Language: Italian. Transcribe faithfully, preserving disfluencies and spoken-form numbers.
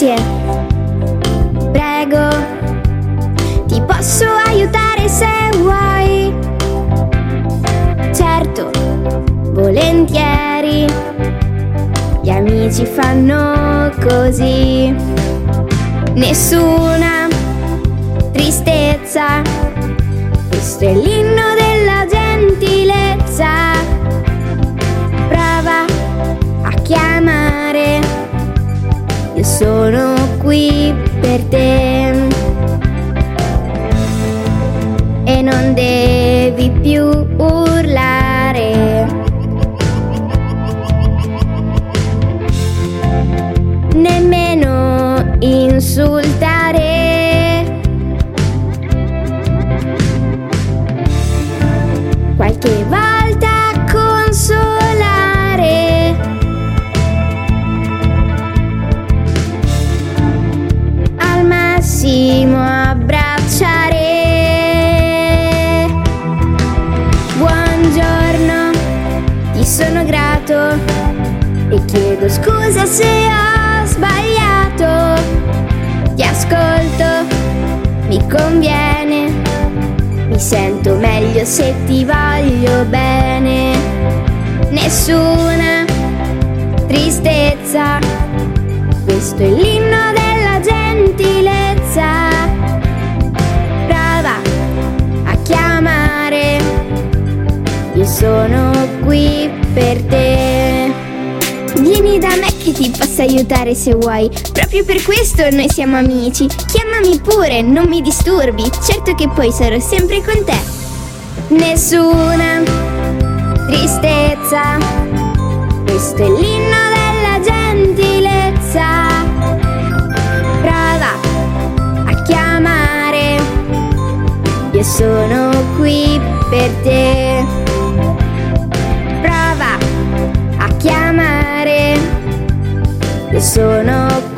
Grazie. Prego, ti posso aiutare se vuoi. Certo, volentieri. Gli amici fanno così. Nessuna tristezza, questo è l'inno della gentilezza. Prova a chiamare, io sono qui per te. E non devi più urlare, nemmeno insultare. Qualche volta consolare, al massimo abbracciare. Buongiorno, ti sono grato e chiedo scusa se ho sbagliato. Ti ascolto, mi conviene, mi sento meglio se ti voglio bene. Nessuna tristezza, questo è l'inno della gentilezza. Prova a chiamare, io sono qui per te. Vieni da me che ti posso aiutare se vuoi. Proprio per questo noi siamo amici. Chiamami pure, non mi disturbi. Certo che poi sarò sempre con te. Nessuna tristezza, questo è l'inno della gentilezza. Prova a chiamare, io sono qui per te. Prova a chiamare, io sono